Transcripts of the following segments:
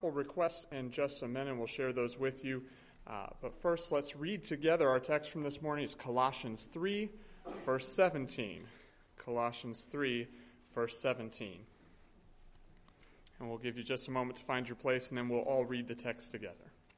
couple requests in just a minute, and we'll share those with you. But first, let's read together. Our text from this morning is Colossians 3, verse 17. Colossians 3, verse 17. And we'll give you just a moment to find your place, and then we'll all read the text together.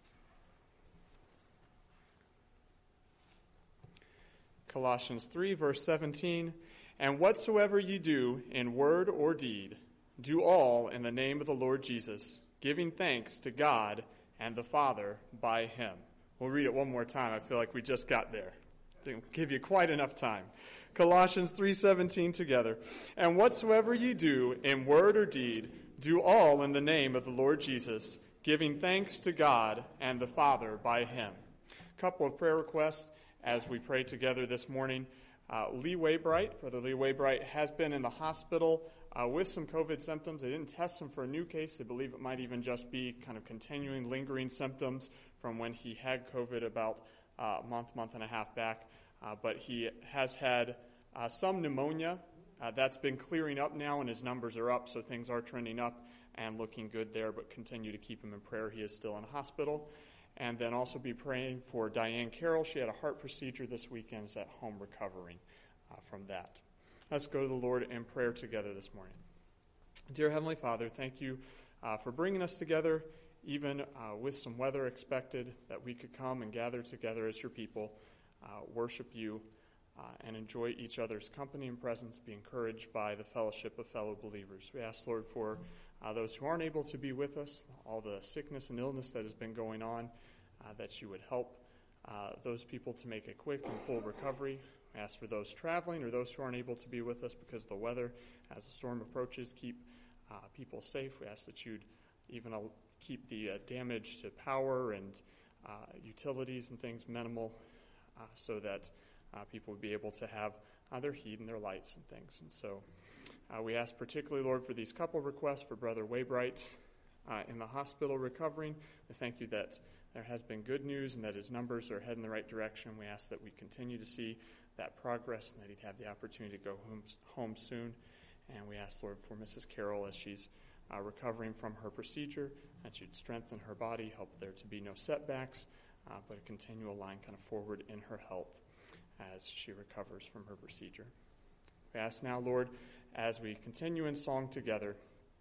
Colossians 3, verse 17. And whatsoever ye do in word or deed, do all in the name of the Lord Jesus, giving thanks to God and the Father by him. We'll read it one more time. I feel like we just got there. Didn't give you quite enough time. Colossians 3:17 together. And whatsoever ye do in word or deed, do all in the name of the Lord Jesus, giving thanks to God and the Father by him. A couple of prayer requests as we pray together this morning. Lee Waybright, Brother Lee Waybright, has been in the hospital with some COVID symptoms. They didn't test him for a new case. They believe it might even just be kind of continuing, lingering symptoms from when he had COVID about a month and a half back. But he has had some pneumonia. That's been clearing up now, and his numbers are up, so things are trending up and looking good there, but continue to keep him in prayer. He is still in hospital. And then also be praying for Diane Carroll. She had a heart procedure this weekend, is at home recovering from that. Let's go to the Lord in prayer together this morning. Dear Heavenly Father, thank you for bringing us together, even with some weather expected, that we could come and gather together as your people, worship you, and enjoy each other's company and presence, be encouraged by the fellowship of fellow believers. We ask, Lord, for those who aren't able to be with us, all the sickness and illness that has been going on, that you would help those people to make a quick and full recovery. We ask for those traveling or those who aren't able to be with us because of the weather. As the storm approaches, keep people safe. We ask that you'd even keep the damage to power and utilities and things minimal so that people would be able to have their heat and their lights and things. And so we ask particularly, Lord, for these couple requests for Brother Waybright in the hospital recovering. We thank you that there has been good news and that his numbers are heading in the right direction. We ask that we continue to see that progress and that he'd have the opportunity to go home soon. And we ask, Lord, for Mrs. Carroll as she's recovering from her procedure, that you'd strengthen her body, help there to be no setbacks, but a continual line kind of forward in her health as she recovers from her procedure. We ask now, Lord, as we continue in song together,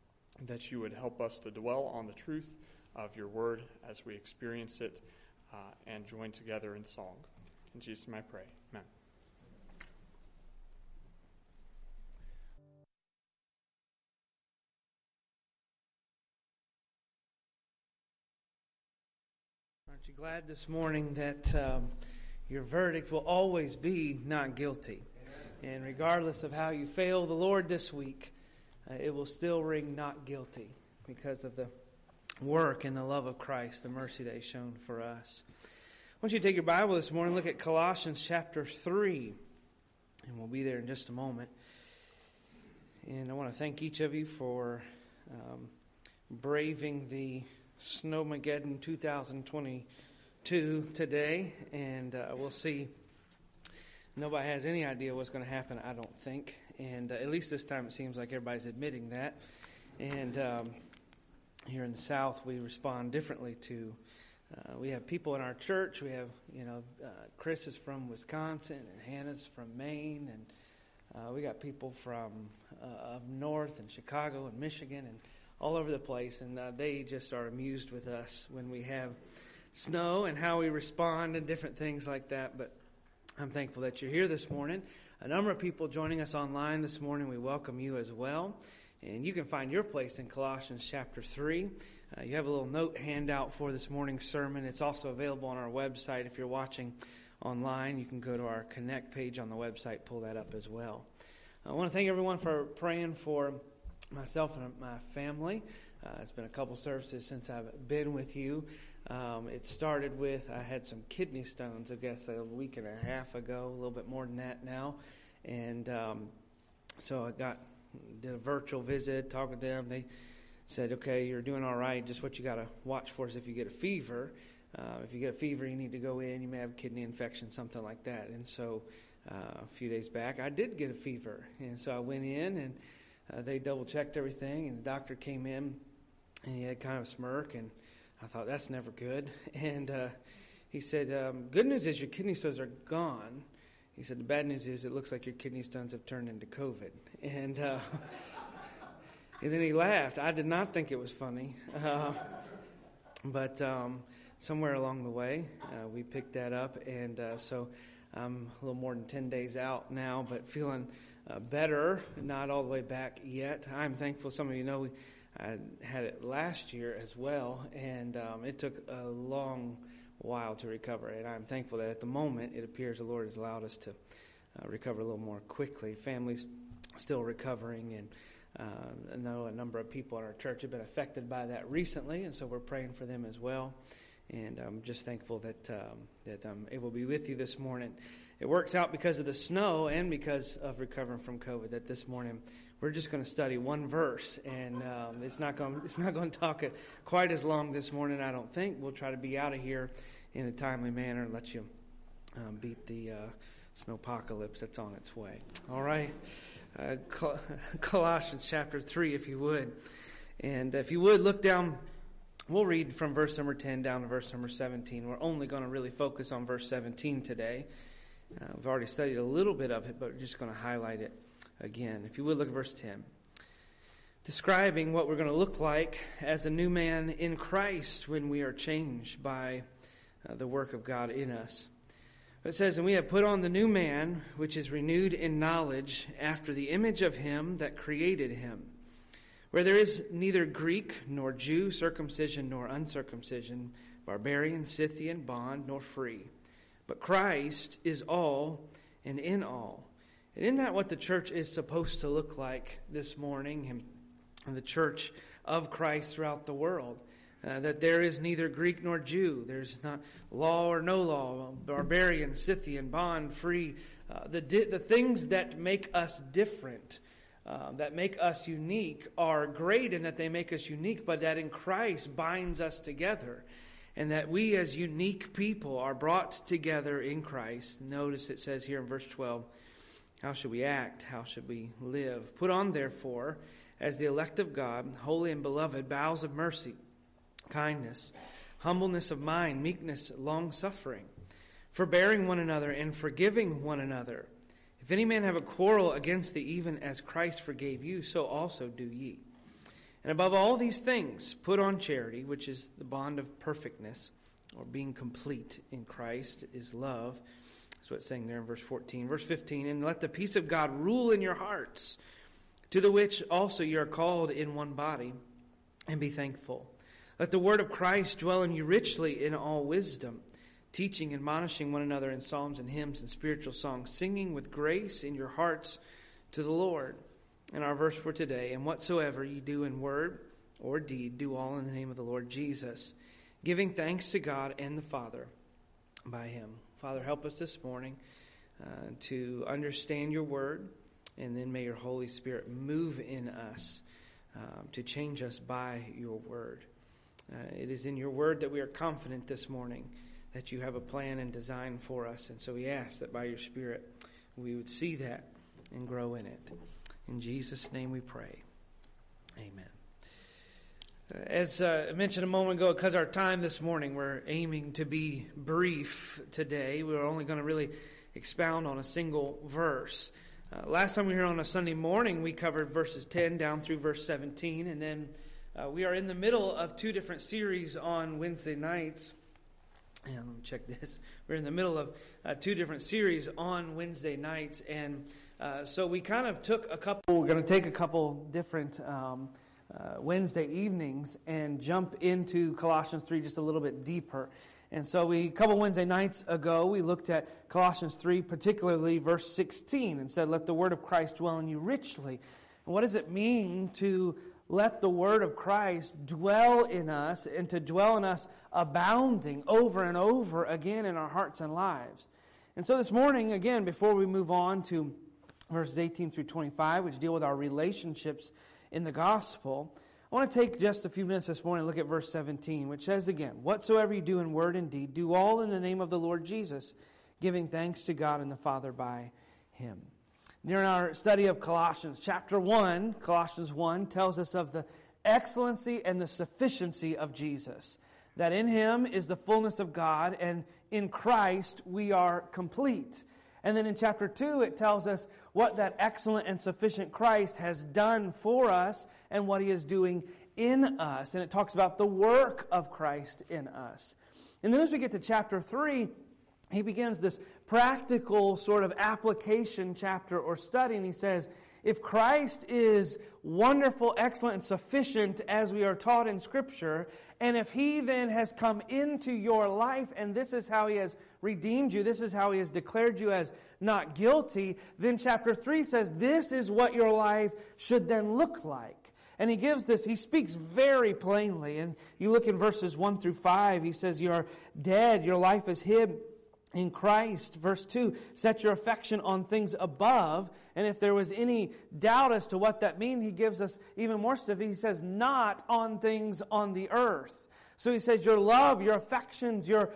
that you would help us to dwell on the truth of your word as we experience it and join together in song. In Jesus' name I pray. Amen. Aren't you glad this morning that your verdict will always be not guilty? And regardless of how you fail the Lord this week, it will still ring not guilty because of the work and the love of Christ, the mercy that He's shown for us. I want you to take your Bible this morning, look at Colossians chapter 3, and we'll be there in just a moment. And I want to thank each of you for braving the Snowmageddon 2022 today, and we'll see. Nobody has any idea what's going to happen, I don't think. And at least this time it seems like everybody's admitting that. And here in the South, we respond differently to. We have people in our church. We have, Chris is from Wisconsin, and Hannah's from Maine, and we got people from up north and Chicago and Michigan and all over the place. And they just are amused with us when we have snow and how we respond and different things like that. But I'm thankful that you're here this morning. A number of people joining us online this morning. We welcome you as well. And you can find your place in Colossians chapter 3. You have a little note handout for this morning's sermon. It's also available on our website. If you're watching online, you can go to our Connect page on the website, pull that up as well. I want to thank everyone for praying for myself and my family. It's been a couple services since I've been with you. It started with, I had some kidney stones, I guess, a week and a half ago, a little bit more than that now. And so I did a virtual visit, talked with them. They said, okay, you're doing all right. Just what you got to watch for is if you get a fever. If you get a fever, you need to go in. You may have a kidney infection, something like that. And so a few days back, I did get a fever. And so I went in, and they double-checked everything. And the doctor came in And he had kind of a smirk, and I thought, that's never good. And he said, good news is your kidney stones are gone. He said, the bad news is it looks like your kidney stones have turned into COVID. And and then he laughed. I did not think it was funny. But somewhere along the way, we picked that up. And so I'm a little more than 10 days out now, but feeling better, not all the way back yet. I'm thankful. Some of you know I had it last year as well, and it took a long while to recover. And I'm thankful that at the moment, it appears the Lord has allowed us to recover a little more quickly. Family's still recovering, and I know a number of people in our church have been affected by that recently, and so we're praying for them as well. And I'm just thankful that I'm able to be with you this morning. It works out because of the snow and because of recovering from COVID that this morning we're just going to study one verse, and it's not going to talk quite as long this morning, I don't think. We'll try to be out of here in a timely manner and let you beat the snowpocalypse that's on its way. All right, Colossians chapter 3, if you would, and if you would look down. We'll read from verse number 10 down to verse number 17. We're only going to really focus on verse 17 today. We've already studied a little bit of it, but we're just going to highlight it again. If you would, look at verse 10. Describing what we're going to look like as a new man in Christ when we are changed by the work of God in us. It says, and we have put on the new man, which is renewed in knowledge after the image of him that created him, where there is neither Greek nor Jew, circumcision nor uncircumcision, barbarian, Scythian, bond, nor free. But Christ is all and in all. And isn't that what the church is supposed to look like this morning, and the church of Christ throughout the world? That there is neither Greek nor Jew. There's not law or no law, barbarian, Scythian, bond, free. The things that make us different, that make us unique, are great in that they make us unique, but that in Christ binds us together. And that we as unique people are brought together in Christ. Notice it says here in verse 12, how should we act? How should we live? Put on, therefore, as the elect of God, holy and beloved, bowels of mercy, kindness, humbleness of mind, meekness, long-suffering, forbearing one another and forgiving one another. If any man have a quarrel against thee, even as Christ forgave you, so also do ye. And above all these things, put on charity, which is the bond of perfectness, or being complete in Christ is love. That's what it's saying there in verse 14. Verse 15, and let the peace of God rule in your hearts, to the which also you are called in one body, and be thankful. Let the word of Christ dwell in you richly in all wisdom, teaching and admonishing one another in psalms and hymns and spiritual songs, singing with grace in your hearts to the Lord. And our verse for today, and whatsoever ye do in word or deed, do all in the name of the Lord Jesus, giving thanks to God and the Father by him. Father, help us this morning to understand your word, and then may your Holy Spirit move in us to change us by your word. It is in your word that we are confident this morning that you have a plan and design for us. And so we ask that by your Spirit we would see that and grow in it. In Jesus' name we pray. Amen. As I mentioned a moment ago, because our time this morning, we're aiming to be brief today. We're only going to really expound on a single verse. Last time we were here on a Sunday morning, we covered verses 10 down through verse 17. And then we are in the middle of two different series on Wednesday nights. And let me check this. We're in the middle of two different series on Wednesday nights. And so we kind of took we're going to take a couple different Wednesday evenings and jump into Colossians 3 just a little bit deeper. And so a couple Wednesday nights ago, we looked at Colossians 3, particularly verse 16, and said, let the word of Christ dwell in you richly. And what does it mean to let the word of Christ dwell in us, and to dwell in us abounding over and over again in our hearts and lives? And so this morning, again, before we move on to verses 18 through 25, which deal with our relationships in the gospel, I want to take just a few minutes this morning and look at verse 17, which says again, whatsoever you do in word and deed, do all in the name of the Lord Jesus, giving thanks to God and the Father by him. During our study of Colossians, chapter 1, Colossians 1, tells us of the excellency and the sufficiency of Jesus. That in Him is the fullness of God, and in Christ we are complete. And then in chapter 2, it tells us what that excellent and sufficient Christ has done for us and what He is doing in us. And it talks about the work of Christ in us. And then as we get to chapter 3, he begins this practical sort of application chapter or study, and he says, if Christ is wonderful, excellent, and sufficient as we are taught in Scripture, and if He then has come into your life, and this is how He has redeemed you, this is how He has declared you as not guilty, then chapter 3 says this is what your life should then look like. And he gives this, he speaks very plainly. And you look in verses 1 through 5, he says, you are dead, your life is hid in Christ. Verse 2, set your affection on things above. And if there was any doubt as to what that means, he gives us even more specific. He says, not on things on the earth. So he says your love, your affections, your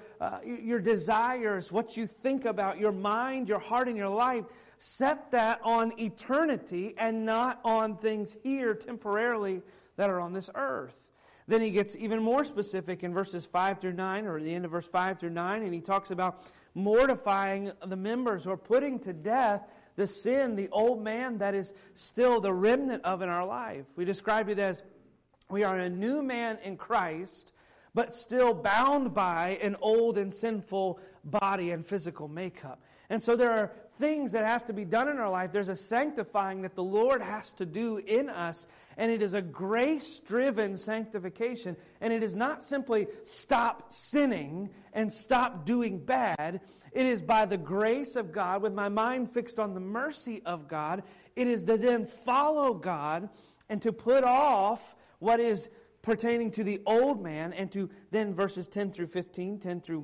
desires, what you think about, your mind, your heart, and your life, set that on eternity and not on things here temporarily that are on this earth. Then he gets even more specific in verses 5 through 9, or the end of verse 5 through 9, and he talks about mortifying the members or putting to death the sin, the old man that is still the remnant of in our life. We described it as we are a new man in Christ, but still bound by an old and sinful body and physical makeup. And so there are things that have to be done in our life. There's a sanctifying that the Lord has to do in us, and it is a grace-driven sanctification. And it is not simply stop sinning and stop doing bad. It is by the grace of God, with my mind fixed on the mercy of God, it is to then follow God and to put off what is pertaining to the old man, and to then verses 10 through 15, 10 through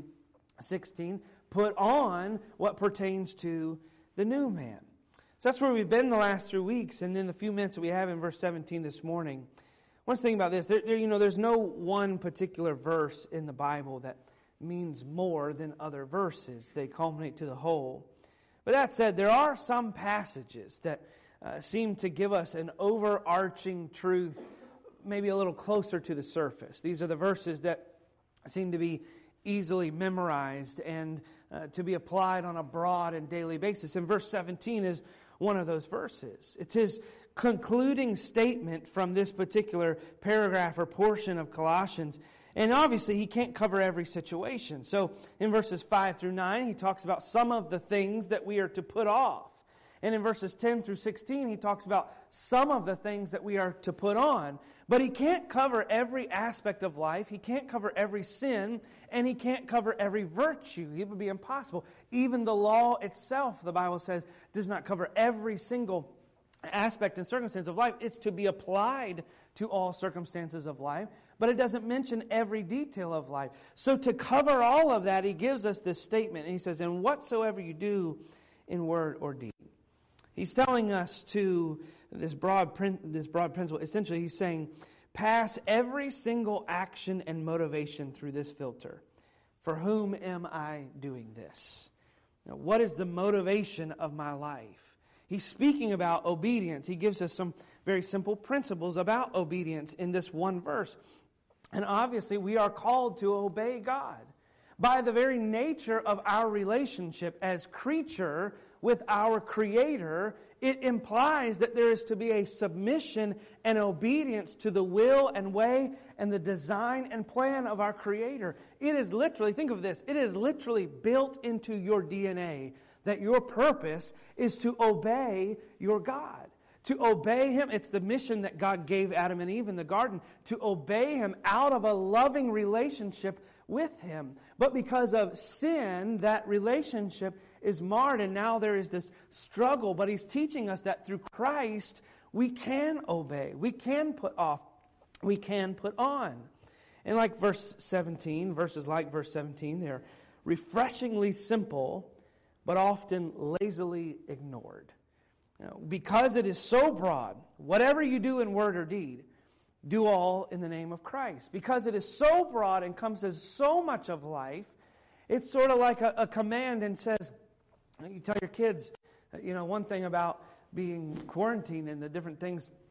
16, put on what pertains to the new man. So that's where we've been the last 3 weeks, and in the few minutes that we have in verse 17 this morning, one thing about this, there's no one particular verse in the Bible that means more than other verses. They culminate to the whole. But that said, there are some passages that seem to give us an overarching truth, maybe a little closer to the surface. These are the verses that seem to be easily memorized and to be applied on a broad and daily basis. And verse 17 is one of those verses. It's his concluding statement from this particular paragraph or portion of Colossians. And obviously he can't cover every situation. So in verses 5 through 9, he talks about some of the things that we are to put off. And in verses 10 through 16, he talks about some of the things that we are to put on. But he can't cover every aspect of life. He can't cover every sin. And he can't cover every virtue. It would be impossible. Even the law itself, the Bible says, does not cover every single aspect and circumstance of life. It's to be applied to all circumstances of life. But it doesn't mention every detail of life. So to cover all of that, he gives us this statement. And he says, and whatsoever you do in word or deed. He's telling us to this broad principle. Essentially, he's saying, pass every single action and motivation through this filter. For whom am I doing this? Now, what is the motivation of my life? He's speaking about obedience. He gives us some very simple principles about obedience in this one verse. And obviously, we are called to obey God. By the very nature of our relationship as creature with our Creator, it implies that there is to be a submission and obedience to the will and way and the design and plan of our Creator. It is literally, think of this, it is literally built into your DNA that your purpose is to obey your God. To obey Him, it's the mission that God gave Adam and Eve in the garden, to obey Him out of a loving relationship with Him. But because of sin, that relationship is marred, and now there is this struggle. But He's teaching us that through Christ, we can obey, we can put off, we can put on. And like verse 17, verses like verse 17, they're refreshingly simple, but often lazily ignored. Because it is so broad, whatever you do in word or deed, do all in the name of Christ. Because it is so broad and encompasses so much of life, it's sort of like a command and says, you tell your kids, one thing about being quarantined and the different things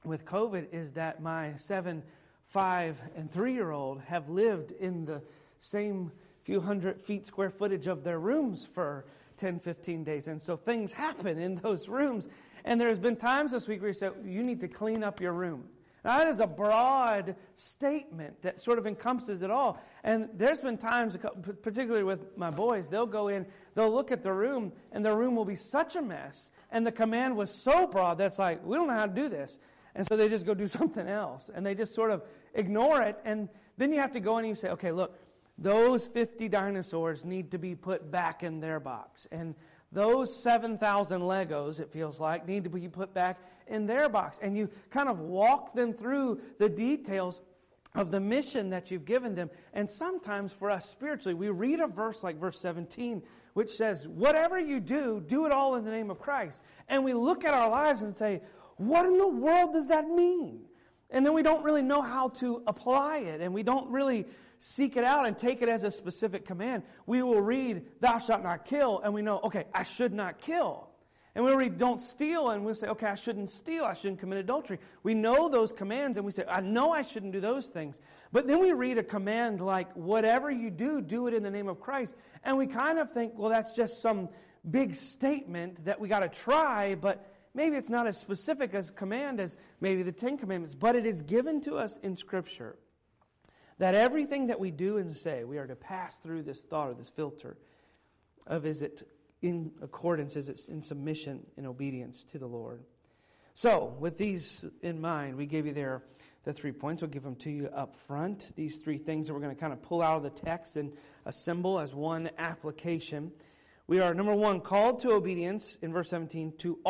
with COVID is that my 7, 5, and 3-year-old have lived in the same few hundred feet square footage of their rooms for 10, 15 days. And so things happen in those rooms. And there's been times this week where you said, you need to clean up your room. Now, that is a broad statement that sort of encompasses it all. And there's been times, particularly with my boys, they'll go in, they'll look at the room, and the room will be such a mess. And the command was so broad that's like, we don't know how to do this. And so they just go do something else. And they just sort of ignore it. And then you have to go in and you say, okay, look, those 50 dinosaurs need to be put back in their box. And those 7,000 Legos, it feels like, need to be put back in their box. And you kind of walk them through the details of the mission that you've given them. And sometimes for us spiritually, we read a verse like verse 17, which says, whatever you do, do it all in the name of Christ. And we look at our lives and say, what in the world does that mean? And then we don't really know how to apply it. And we don't really seek it out and take it as a specific command. We will read, thou shalt not kill, and we know, okay, I should not kill. And we'll read, don't steal, and we'll say, okay, I shouldn't steal, I shouldn't commit adultery. We know those commands, and we say, I know I shouldn't do those things. But then we read a command like, whatever you do, do it in the name of Christ. And we kind of think, well, that's just some big statement that we got to try, but maybe it's not as specific as command as maybe the 10 Commandments. But it is given to us in Scripture that everything that we do and say, we are to pass through this thought or this filter of, is it in accordance, is it in submission and obedience to the Lord? So, with these in mind, we gave you there the 3 points. We'll give them to you up front. These 3 things that we're going to kind of pull out of the text and assemble as one application. We are, number 1, called to obedience in verse 17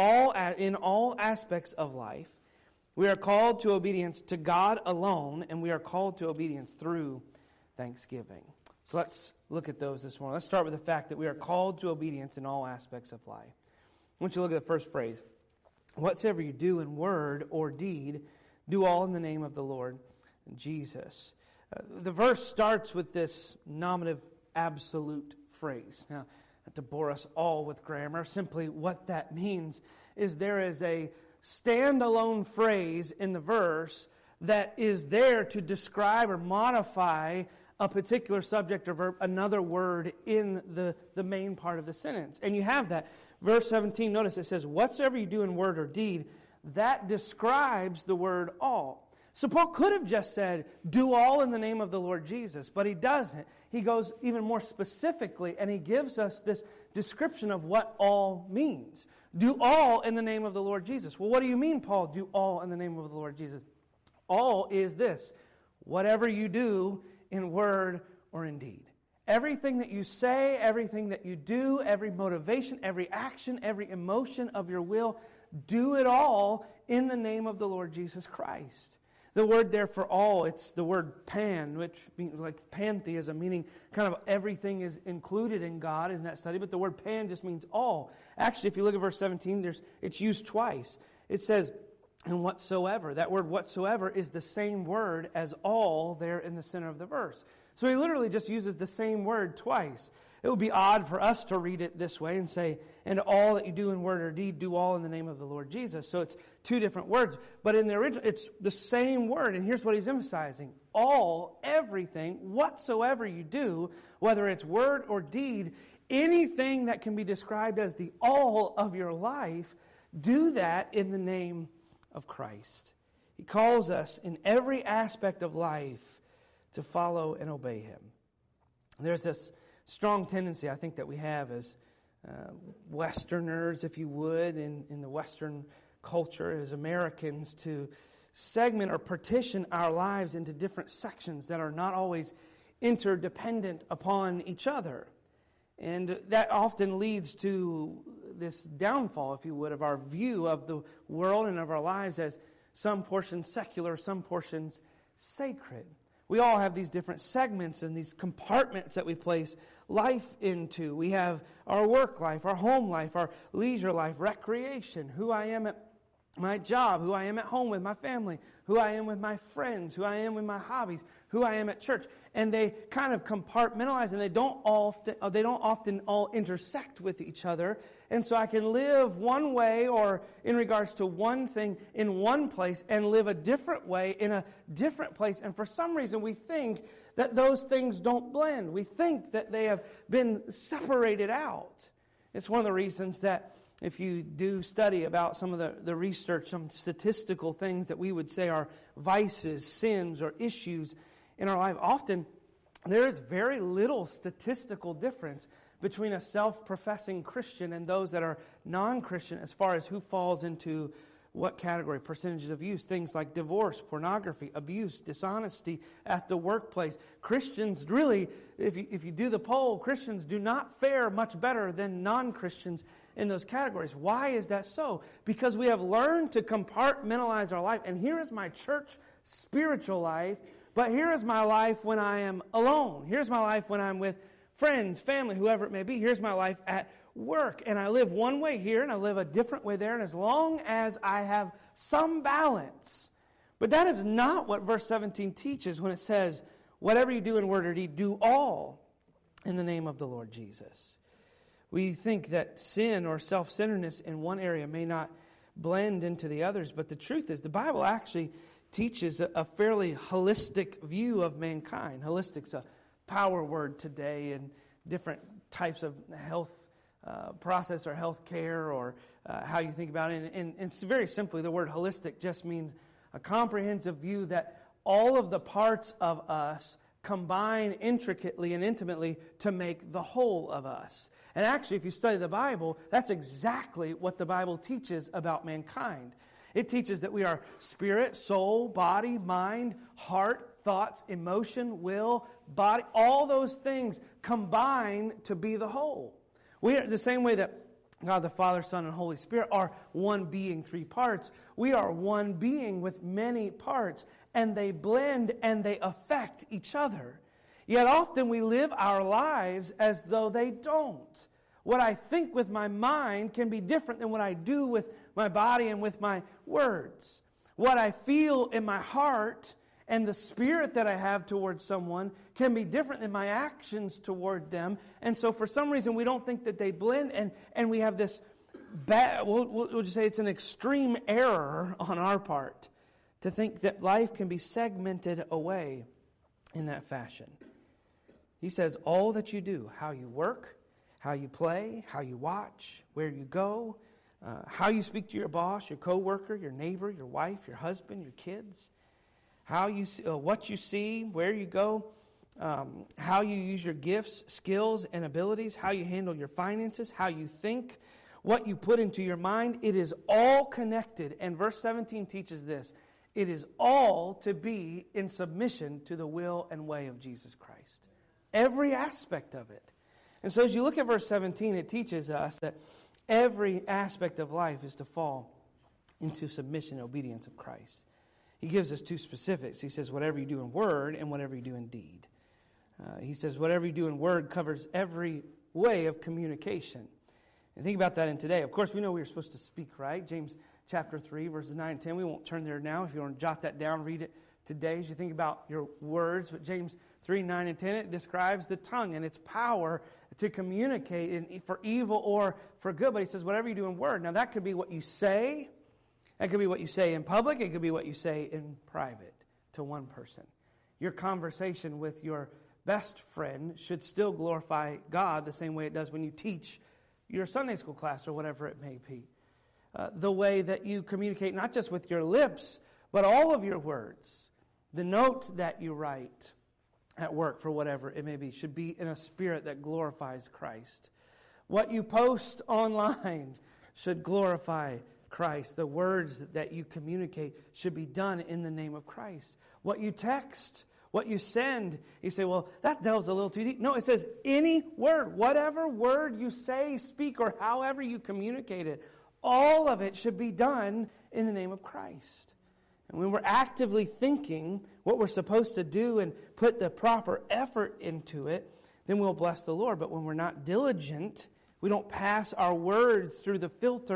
in all aspects of life. We are called to obedience to God alone, and we are called to obedience through thanksgiving. So let's look at those this morning. Let's start with the fact that we are called to obedience in all aspects of life. I want you to look at the first phrase. Whatsoever you do in word or deed, do all in the name of the Lord Jesus. The verse starts with this nominative absolute phrase. Now, not to bore us all with grammar, simply what that means is there is a standalone phrase in the verse that is there to describe or modify a particular subject or verb, another word in the main part of the sentence. And you have that. Verse 17, notice it says, whatsoever you do in word or deed, that describes the word all. So Paul could have just said, do all in the name of the Lord Jesus, but he doesn't. He goes even more specifically, and he gives us this description of what all means. Do all in the name of the Lord Jesus. Well, what do you mean, Paul, do all in the name of the Lord Jesus? All is this, whatever you do in word or in deed. Everything that you say, everything that you do, every motivation, every action, every emotion of your will, do it all in the name of the Lord Jesus Christ. The word there for all, it's the word pan, which means like pantheism, meaning kind of everything is included in God in that study. But the word pan just means all. Actually, if you look at verse 17, it's used twice. It says, and whatsoever. That word whatsoever is the same word as all there in the center of the verse. So he literally just uses the same word twice. It would be odd for us to read it this way and say, and all that you do in word or deed, do all in the name of the Lord Jesus. So it's 2 different words. But in the original, it's the same word. And here's what he's emphasizing. All, everything, whatsoever you do, whether it's word or deed, anything that can be described as the all of your life, do that in the name of Christ. He calls us in every aspect of life to follow and obey Him. There's this strong tendency, I think, that we have as Westerners, if you would, in the Western culture, as Americans, to segment or partition our lives into different sections that are not always interdependent upon each other. And that often leads to this downfall, if you would, of our view of the world and of our lives as some portions secular, some portions sacred. We all have these different segments and these compartments that we place life into. We have our work life, our home life, our leisure life, recreation, who I am at my job, who I am at home with my family, who I am with my friends, who I am with my hobbies, who I am at church. And they kind of compartmentalize, and they don't often all intersect with each other. And so I can live one way or in regards to one thing in one place and live a different way in a different place. And for some reason we think that those things don't blend. We think that they have been separated out. It's one of the reasons that if you do study about some of the research, some statistical things that we would say are vices, sins, or issues in our life, often there is very little statistical difference between a self-professing Christian and those that are non-Christian as far as who falls into what category, percentages of use, things like divorce, pornography, abuse, dishonesty at the workplace. Christians really, if you do the poll, Christians do not fare much better than non-Christians in those categories. Why is that so? Because we have learned to compartmentalize our life. And here is my church spiritual life, but here is my life when I am alone. Here's my life when I'm with friends, family, whoever it may be. Here's my life at work. And I live one way here and I live a different way there. And as long as I have some balance. But that is not what verse 17 teaches when it says, whatever you do in word or deed, do all in the name of the Lord Jesus. We think that sin or self-centeredness in one area may not blend into the others, but the truth is the Bible actually teaches a fairly holistic view of mankind. Holistic's a power word today in different types of health process or health care or how you think about it. And it's very simply, the word holistic just means a comprehensive view that all of the parts of us combine intricately and intimately to make the whole of us. And actually, if you study the Bible, that's exactly what the Bible teaches about mankind. It teaches that we are spirit, soul, body, mind, heart, thoughts, emotion, will, body. All those things combine to be the whole. We are the same way that God the Father, Son, and Holy Spirit are one being, three parts. We are one being with many parts, and they blend and they affect each other. Yet often we live our lives as though they don't. What I think with my mind can be different than what I do with my body and with my words. What I feel in my heart and the spirit that I have towards someone can be different than my actions toward them. And so for some reason we don't think that they blend, and we have this bad, we'll just say it's an extreme error on our part to think that life can be segmented away in that fashion. He says all that you do, how you work, how you play, how you watch, where you go, how you speak to your boss, your coworker, your neighbor, your wife, your husband, your kids, how you what you see, where you go, how you use your gifts, skills, and abilities, how you handle your finances, how you think, what you put into your mind. It is all connected. And verse 17 teaches this. It is all to be in submission to the will and way of Jesus Christ. Every aspect of it. And so as you look at verse 17, it teaches us that every aspect of life is to fall into submission and obedience of Christ. He gives us two specifics. He says, whatever you do in word and whatever you do in deed. He says, whatever you do in word covers every way of communication. And think about that in today. Of course, we know we're supposed to speak, right? James chapter 3, verses 9 and 10. We won't turn there now. If you want to jot that down, read it today as you think about your words. But James 3, 9 and 10, it describes the tongue and its power to communicate for evil or for good. But he says, whatever you do in word. Now, that could be what you say. That could be what you say in public. It could be what you say in private to one person. Your conversation with your best friend should still glorify God the same way it does when you teach your Sunday school class or whatever it may be. The way that you communicate, not just with your lips, but all of your words. The note that you write at work for whatever it may be should be in a spirit that glorifies Christ. What you post online should glorify Christ. The words that you communicate should be done in the name of Christ. What you text, what you send, you say, well, that delves a little too deep. No, it says any word, whatever word you say, speak, or however you communicate it, all of it should be done in the name of Christ. And when we're actively thinking what we're supposed to do and put the proper effort into it, then we'll bless the Lord. But when we're not diligent, we don't pass our words through the filter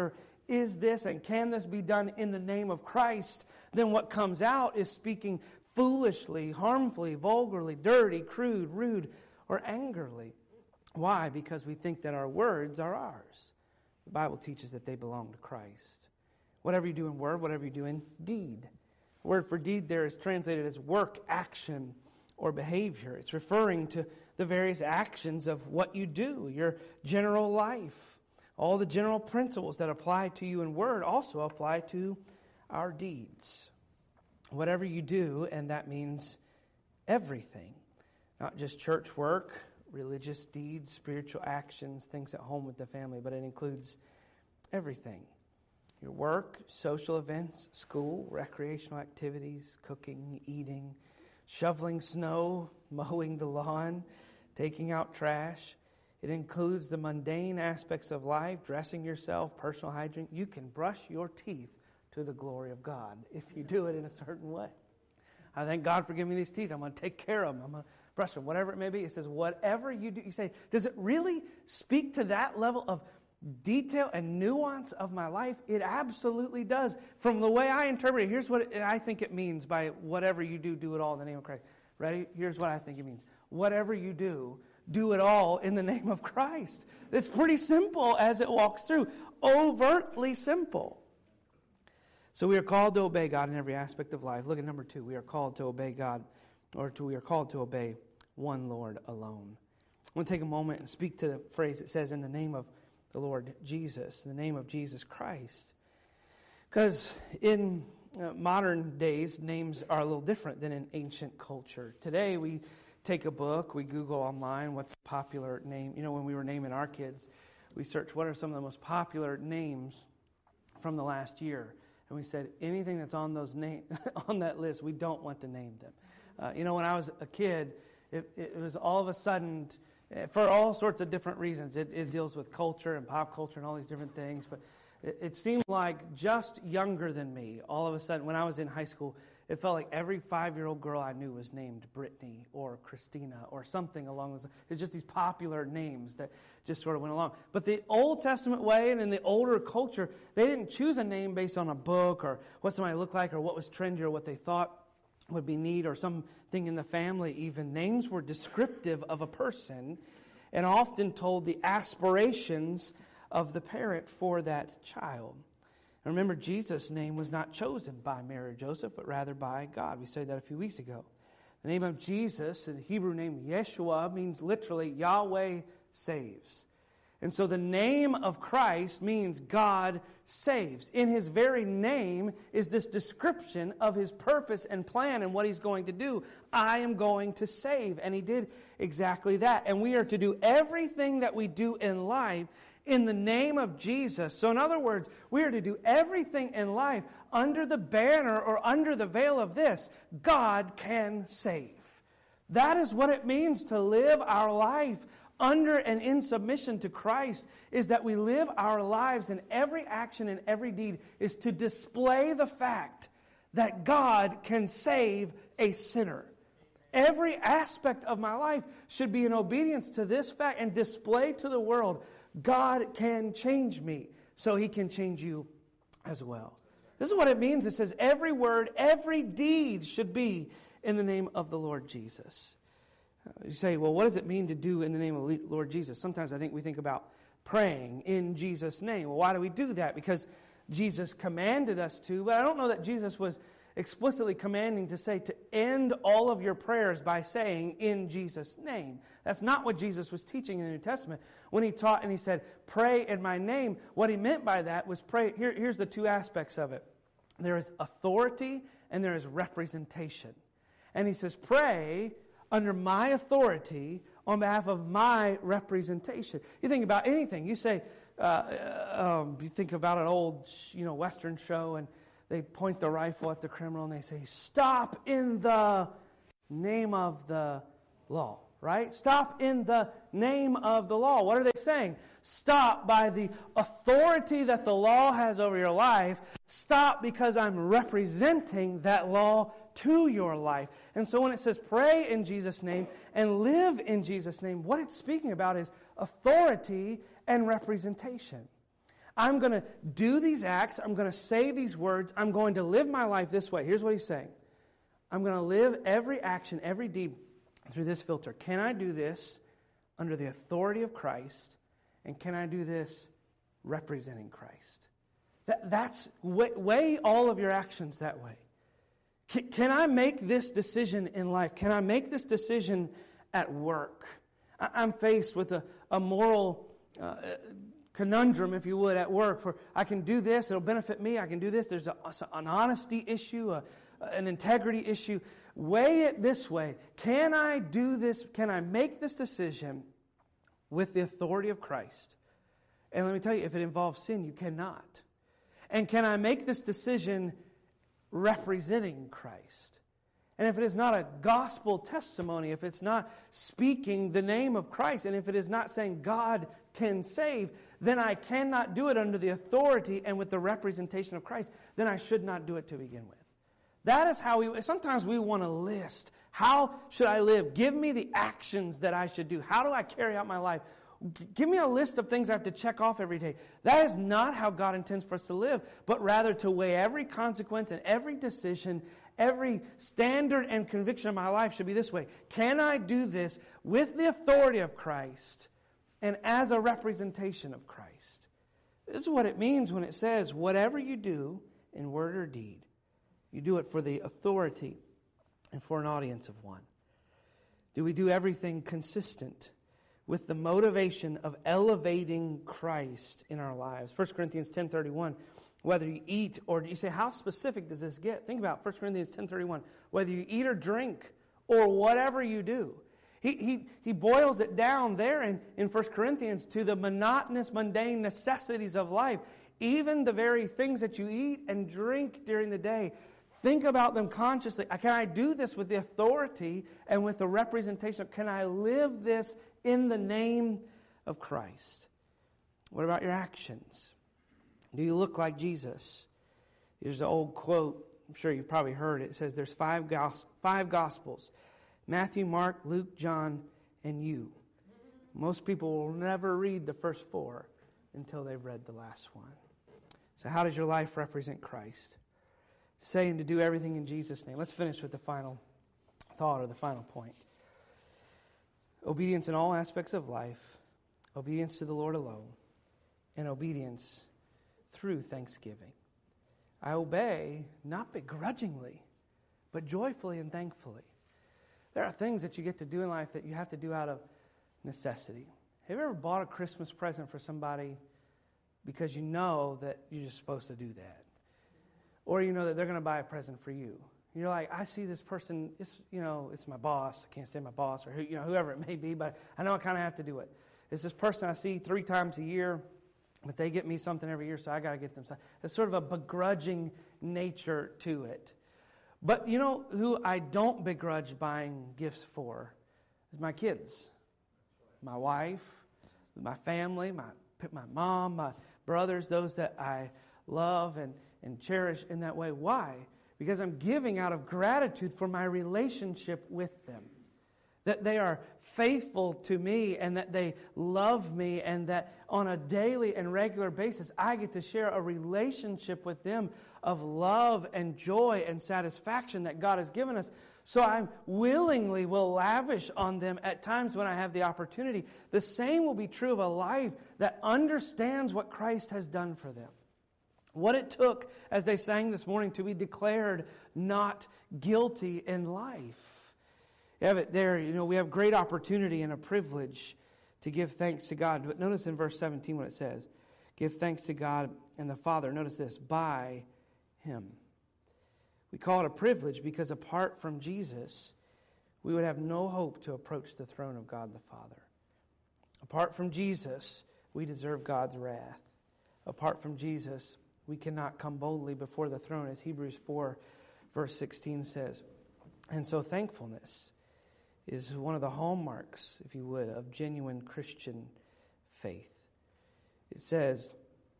is this and can this be done in the name of Christ, then what comes out is speaking foolishly, harmfully, vulgarly, dirty, crude, rude, or angrily. Why? Because we think that our words are ours. The Bible teaches that they belong to Christ. Whatever you do in word, whatever you do in deed. The word for deed there is translated as work, action, or behavior. It's referring to the various actions of what you do, your general life. All the general principles that apply to you in word also apply to our deeds. Whatever you do, and that means everything. Not just church work, religious deeds, spiritual actions, things at home with the family, but it includes everything. Your work, social events, school, recreational activities, cooking, eating, shoveling snow, mowing the lawn, taking out trash. It includes the mundane aspects of life, dressing yourself, personal hygiene. You can brush your teeth to the glory of God if you do it in a certain way. I thank God for giving me these teeth. I'm going to take care of them. I'm going to brush them, whatever it may be. It says, whatever you do. You say, does it really speak to that level of detail and nuance of my life? It absolutely does. From the way I interpret it, here's what I think it means by whatever you do, do it all in the name of Christ. Ready? Here's what I think it means. Whatever you do, do it all in the name of Christ. It's pretty simple as it walks through. Overtly simple. So we are called to obey God in every aspect of life. Look at number 2. We are called to obey God, we are called to obey one Lord alone. I want to take a moment and speak to the phrase that says, in the name of the Lord Jesus, in the name of Jesus Christ. Because in modern days, names are a little different than in ancient culture. Today, we take a book, we Google online, what's a popular name. You know, when we were naming our kids, we searched what are some of the most popular names from the last year. And we said, anything that's on those on that list, we don't want to name them. You know, when I was a kid, it was all of a sudden, for all sorts of different reasons. It deals with culture and pop culture and all these different things. But it seemed like just younger than me, all of a sudden, when I was in high school, it felt like every 5-year-old girl I knew was named Brittany or Christina or something along those lines. It's just these popular names that just sort of went along. But the Old Testament way and in the older culture, they didn't choose a name based on a book or what somebody looked like or what was trendy or what they thought would be neat or something in the family even. Names were descriptive of a person and often told the aspirations of the parent for that child. And remember, Jesus' name was not chosen by Mary or Joseph, but rather by God. We said that a few weeks ago. The name of Jesus, the Hebrew name Yeshua, means literally Yahweh saves. And so the name of Christ means God saves. In His very name is this description of His purpose and plan and what He's going to do. I am going to save. And He did exactly that. And we are to do everything that we do in life in the name of Jesus. So in other words, we are to do everything in life under the banner or under the veil of this: God can save. That is what it means to live our life under and in submission to Christ, is that we live our lives and every action and every deed is to display the fact that God can save a sinner. Every aspect of my life should be in obedience to this fact and display to the world, God can change me, so He can change you as well. This is what it means. It says every word, every deed should be in the name of the Lord Jesus. You say, well, what does it mean to do in the name of the Lord Jesus? Sometimes I think we think about praying in Jesus' name. Well, why do we do that? Because Jesus commanded us to, but I don't know that Jesus was explicitly commanding to say to end all of your prayers by saying in Jesus' name. That's not what Jesus was teaching in the New Testament. When He taught and He said, pray in my name, what He meant by that was pray. Here's the two aspects of it. There is authority and there is representation. And He says, pray under my authority on behalf of my representation. You think about anything. You say, you think about an old, Western show, and they point the rifle at the criminal and they say, stop in the name of the law, right? Stop in the name of the law. What are they saying? Stop by the authority that the law has over your life. Stop because I'm representing that law to your life. And so when it says pray in Jesus' name and live in Jesus' name, what it's speaking about is authority and representation. I'm going to do these acts. I'm going to say these words. I'm going to live my life this way. Here's what he's saying. I'm going to live every action, every deed through this filter. Can I do this under the authority of Christ? And can I do this representing Christ? That's weigh all of your actions that way. Can I make this decision in life? Can I make this decision at work? I'm faced with a moral conundrum, if you would, at work. For I can do this, it'll benefit me. I can do this. There's an honesty issue, an integrity issue. Weigh it this way. Can I do this? Can I make this decision with the authority of Christ? And let me tell you, if it involves sin, you cannot. And can I make this decision representing Christ? And if it is not a gospel testimony, if it's not speaking the name of Christ, and if it is not saying God can save, then I cannot do it under the authority and with the representation of Christ. Then I should not do it to begin with. That is how sometimes we want to list. How should I live? Give me the actions that I should do. How do I carry out my life? Give me a list of things I have to check off every day. That is not how God intends for us to live, but rather to weigh every consequence and every decision, every standard and conviction of my life should be this way. Can I do this with the authority of Christ and as a representation of Christ? This is what it means when it says, whatever you do in word or deed, you do it for the authority and for an audience of one. Do we do everything consistent with the motivation of elevating Christ in our lives? 1 Corinthians 10:31, whether you eat or... You say, how specific does this get? Think about 1 Corinthians 10:31. Whether you eat or drink or whatever you do. He boils it down there in 1 Corinthians to the monotonous, mundane necessities of life. Even the very things that you eat and drink during the day. Think about them consciously. Can I do this with the authority and with the representation? Can I live this in the name of Christ? What about your actions? Do you look like Jesus? There's an old quote. I'm sure you've probably heard it. It says there's five Gospels. Matthew, Mark, Luke, John, and you. Most people will never read the first four until they've read the last one. So how does your life represent Christ? Saying to do everything in Jesus' name. Let's finish with the final thought or the final point. Obedience in all aspects of life, obedience to the Lord alone, and obedience through thanksgiving. I obey not begrudgingly, but joyfully and thankfully. There are things that you get to do in life that you have to do out of necessity. Have you ever bought a Christmas present for somebody because you know that you're just supposed to do that? Or you know that they're going to buy a present for you. You're like, I see this person, it's my boss. I can't say my boss or whoever it may be, but I know I kind of have to do it. It's this person I see 3 times a year, but they get me something every year, so I got to get them something. It's sort of a begrudging nature to it. But you know who I don't begrudge buying gifts for? Is my kids, my wife, my family, my mom, my brothers, those that I love and cherish in that way. Why? Because I'm giving out of gratitude for my relationship with them. That they are faithful to me and that they love me and that on a daily and regular basis I get to share a relationship with them of love and joy and satisfaction that God has given us. So I willingly will lavish on them at times when I have the opportunity. The same will be true of a life that understands what Christ has done for them. What it took, as they sang this morning, to be declared not guilty in life. You have it there, we have great opportunity and a privilege to give thanks to God. But notice in verse 17 what it says. Give thanks to God and the Father. Notice this, by Him. We call it a privilege because apart from Jesus, we would have no hope to approach the throne of God the Father. Apart from Jesus, we deserve God's wrath. Apart from Jesus, we cannot come boldly before the throne, as Hebrews 4, verse 16 says. And so thankfulness is one of the hallmarks, if you would, of genuine Christian faith. It says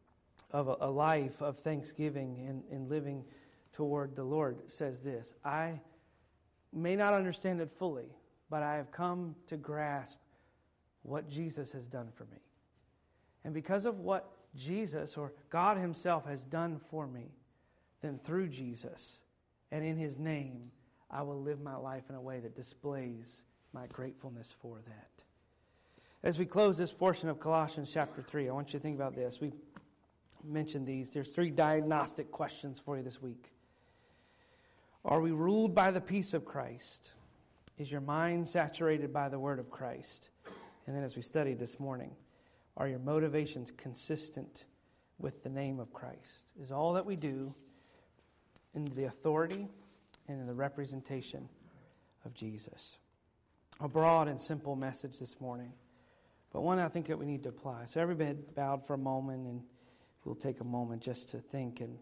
of a life of thanksgiving and living toward the Lord, it says this, I may not understand it fully, but I have come to grasp what Jesus has done for me. And because of what Jesus or God Himself has done for me, then through Jesus and in His name, I will live my life in a way that displays my gratefulness for that. As we close this portion of Colossians chapter 3, I want you to think about this. We've mentioned these. There's 3 diagnostic questions for you this week. Are we ruled by the peace of Christ? Is your mind saturated by the Word of Christ? And then as we studied this morning, are your motivations consistent with the name of Christ? Is all that we do in the authority and in the representation of Jesus? A broad and simple message this morning, but one I think that we need to apply. So every head bowed for a moment, and we'll take a moment just to think and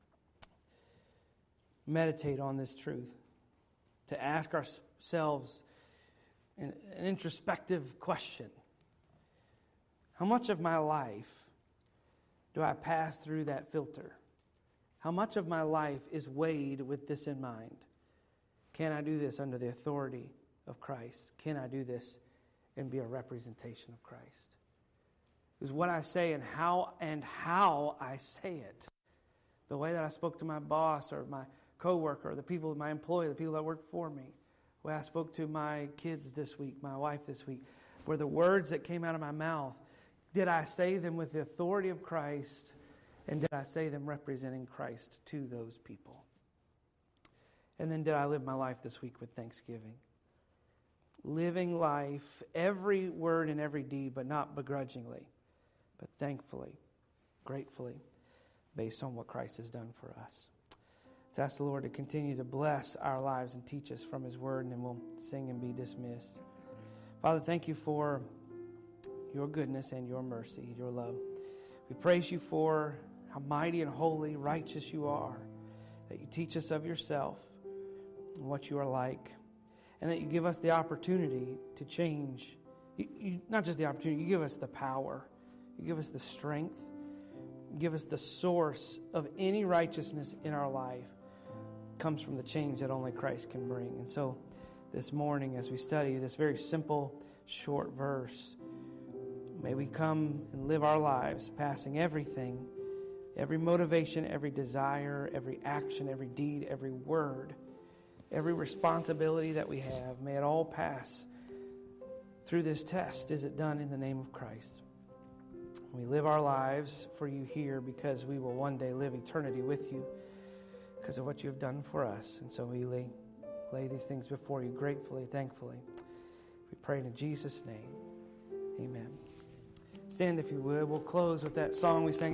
meditate on this truth, to ask ourselves an introspective question. How much of my life do I pass through that filter? How much of my life is weighed with this in mind? Can I do this under the authority of Christ? Can I do this and be a representation of Christ? Is what I say and how I say it, the way that I spoke to my boss or my coworker, or the people, my employee, the people that work for me, the way I spoke to my kids this week, my wife this week, were the words that came out of my mouth, did I say them with the authority of Christ, and did I say them representing Christ to those people? And then did I live my life this week with thanksgiving? Living life, every word and every deed, but not begrudgingly, but thankfully, gratefully, based on what Christ has done for us. Let's ask the Lord to continue to bless our lives and teach us from His Word, and then we'll sing and be dismissed. Father, thank You for Your goodness and Your mercy, Your love. We praise You for how mighty and holy, righteous You are, that You teach us of Yourself and what You are like, and that You give us the opportunity to change. Not just the opportunity, You give us the power. You give us the strength. You give us the source of any righteousness in our life comes from the change that only Christ can bring. And so this morning, as we study this very simple, short verse, may we come and live our lives passing everything, every motivation, every desire, every action, every deed, every word, every responsibility that we have. May it all pass through this test. Is it done in the name of Christ? We live our lives for You here because we will one day live eternity with You because of what You have done for us. And so we lay these things before You gratefully, thankfully. We pray in Jesus' name. Amen. Stand if you would. We'll close with that song we sang.